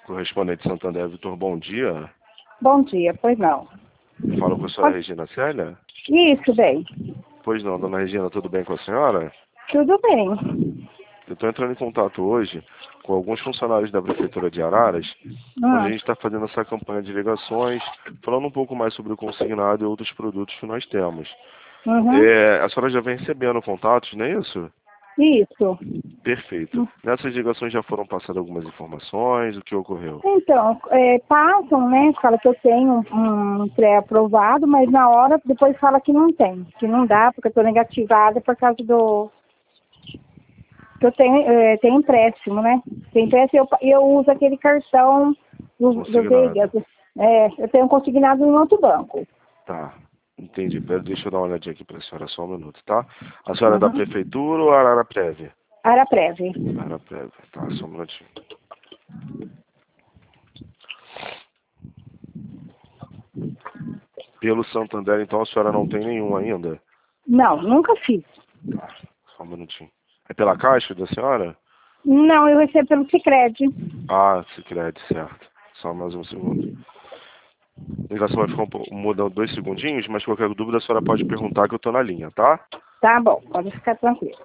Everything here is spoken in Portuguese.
Correspondente Santander, Vitor, bom dia. Bom dia, pois não. Falo com a senhora Regina Célia? Isso, bem. Pois não, dona Regina, tudo bem com a senhora? Tudo bem. Eu estou entrando em contato hoje com alguns funcionários da Prefeitura de Araras, onde a gente está fazendo essa campanha de ligações, falando um pouco mais sobre o consignado e outros produtos que nós temos. A senhora já vem recebendo contatos, não é isso? Isso. Perfeito. Nessas ligações já foram passadas algumas informações, o que ocorreu? Então, passam, né? Fala que eu tenho um pré-aprovado, mas na hora depois fala que não tem, que não dá, porque eu estou negativada por causa do. Que eu tenho empréstimo, né? Tem empréstimo e eu uso aquele cartão do Vegas. Eu tenho consignado em outro banco. Tá, entendi. Deixa eu dar uma olhadinha aqui para a senhora, só um minuto, tá? A senhora é da Prefeitura ou Araraprev? Araprev. Araraprev, tá, só um minutinho. Pelo Santander, então, a senhora não tem nenhum ainda? Não, nunca fiz. Tá, só um minutinho. É pela Caixa da senhora? Não, eu recebo pelo Sicredi. Ah, Sicredi, certo. Só mais um segundo. A ligação vai ficar mudando 2 segundinhos, mas qualquer dúvida a senhora pode perguntar que eu tô na linha, tá? Tá bom, pode ficar tranquilo.